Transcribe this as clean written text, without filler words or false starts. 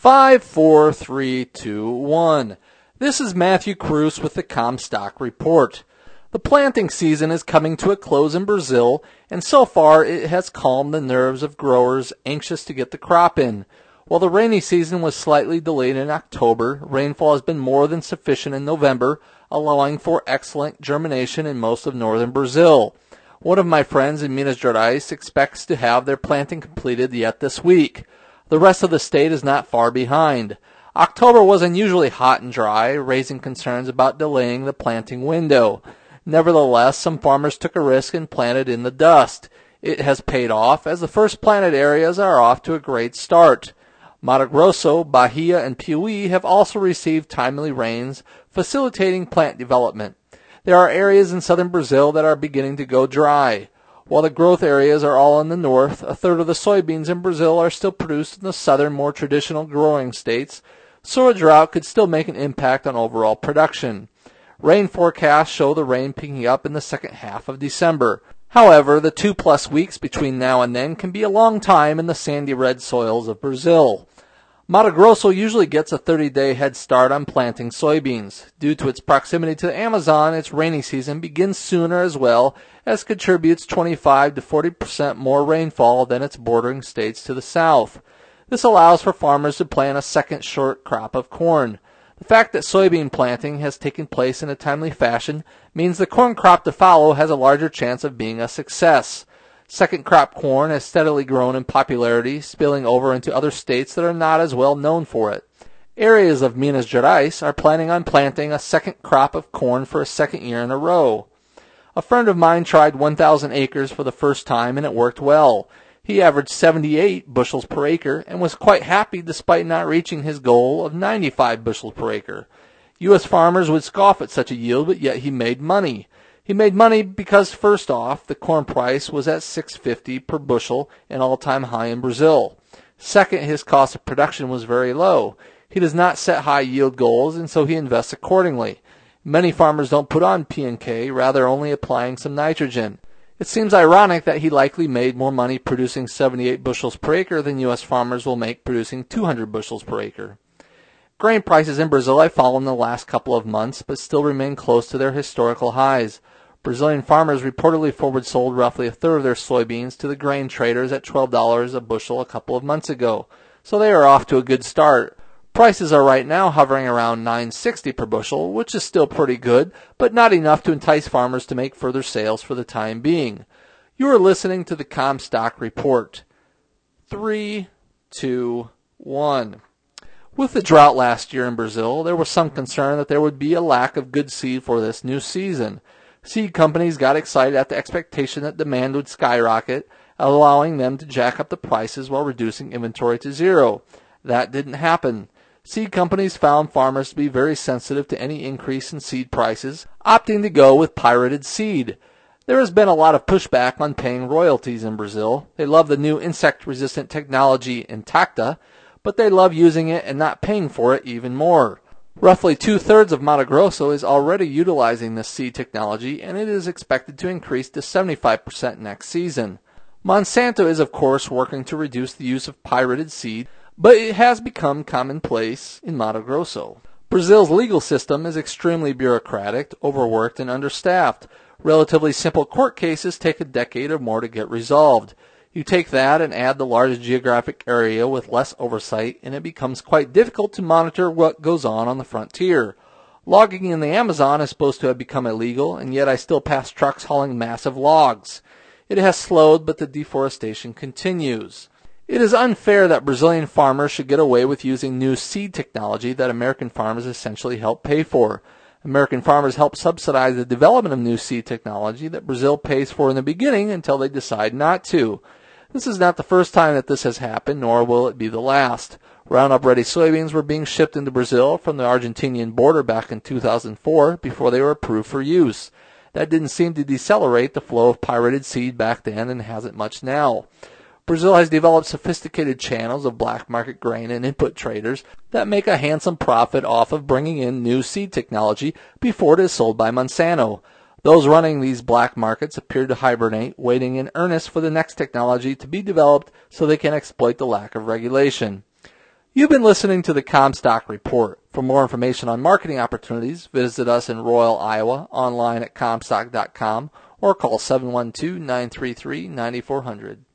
5, 4, 3, 2, 1. This is Matthew Cruz with the Comstock Report. The planting season is coming to a close in Brazil, and so far it has calmed the nerves of growers anxious to get the crop in. While the rainy season was slightly delayed in October, rainfall has been more than sufficient in November, allowing for excellent germination in most of northern Brazil. One of my friends in Minas Gerais expects to have their planting completed yet this week. The rest of the state is not far behind. October was unusually hot and dry, raising concerns about delaying the planting window. Nevertheless, some farmers took a risk and planted in the dust. It has paid off, as the first planted areas are off to a great start. Mato Grosso, Bahia, and Piauí have also received timely rains, facilitating plant development. There are areas in southern Brazil that are beginning to go dry. While the growth areas are all in the north, a third of the soybeans in Brazil are still produced in the southern, more traditional growing states, so a drought could still make an impact on overall production. Rain forecasts show the rain picking up in the second half of December. However, the 2+ weeks between now and then can be a long time in the sandy red soils of Brazil. Mato Grosso usually gets a 30-day head start on planting soybeans. Due to its proximity to the Amazon, its rainy season begins sooner as well, as contributes 25 to 40% more rainfall than its bordering states to the south. This allows for farmers to plant a second short crop of corn. The fact that soybean planting has taken place in a timely fashion means the corn crop to follow has a larger chance of being a success. Second crop corn has steadily grown in popularity, spilling over into other states that are not as well known for it. Areas of Minas Gerais are planning on planting a second crop of corn for a second year in a row. A friend of mine tried 1,000 acres for the first time and it worked well. He averaged 78 bushels per acre and was quite happy despite not reaching his goal of 95 bushels per acre. U.S. farmers would scoff at such a yield, but yet he made money. He made money because, first off, the corn price was at $6.50 per bushel, an all-time high in Brazil. Second, his cost of production was very low. He does not set high yield goals, and so he invests accordingly. Many farmers don't put on P&K, rather only applying some nitrogen. It seems ironic that he likely made more money producing 78 bushels per acre than U.S. farmers will make producing 200 bushels per acre. Grain prices in Brazil have fallen the last couple of months, but still remain close to their historical highs. Brazilian farmers reportedly forward sold roughly a third of their soybeans to the grain traders at $12 a bushel a couple of months ago, so they are off to a good start. Prices are right now hovering around $9.60 per bushel, which is still pretty good, but not enough to entice farmers to make further sales for the time being. You are listening to the Comstock Report. 3, 2, 1. With the drought last year in Brazil, there was some concern that there would be a lack of good seed for this new season. Seed companies got excited at the expectation that demand would skyrocket, allowing them to jack up the prices while reducing inventory to zero. That didn't happen. Seed companies found farmers to be very sensitive to any increase in seed prices, opting to go with pirated seed. There has been a lot of pushback on paying royalties in Brazil. They love the new insect-resistant technology Intacta, but they love using it and not paying for it even more. Roughly 2/3 of Mato Grosso is already utilizing this seed technology, and it is expected to increase to 75% next season. Monsanto is, of course, working to reduce the use of pirated seed, but it has become commonplace in Mato Grosso. Brazil's legal system is extremely bureaucratic, overworked, and understaffed. Relatively simple court cases take a decade or more to get resolved. You take that and add the large geographic area with less oversight, and it becomes quite difficult to monitor what goes on the frontier. Logging in the Amazon is supposed to have become illegal, and yet I still pass trucks hauling massive logs. It has slowed, but the deforestation continues. It is unfair that Brazilian farmers should get away with using new seed technology that American farmers essentially help pay for. American farmers help subsidize the development of new seed technology that Brazil pays for in the beginning until they decide not to. This is not the first time that this has happened, nor will it be the last. Roundup-ready soybeans were being shipped into Brazil from the Argentinian border back in 2004 before they were approved for use. That didn't seem to decelerate the flow of pirated seed back then and hasn't much now. Brazil has developed sophisticated channels of black market grain and input traders that make a handsome profit off of bringing in new seed technology before it is sold by Monsanto. Those running these black markets appear to hibernate, waiting in earnest for the next technology to be developed so they can exploit the lack of regulation. You've been listening to the Comstock Report. For more information on marketing opportunities, visit us in Royal, Iowa, online at Comstock.com, or call 712-933-9400.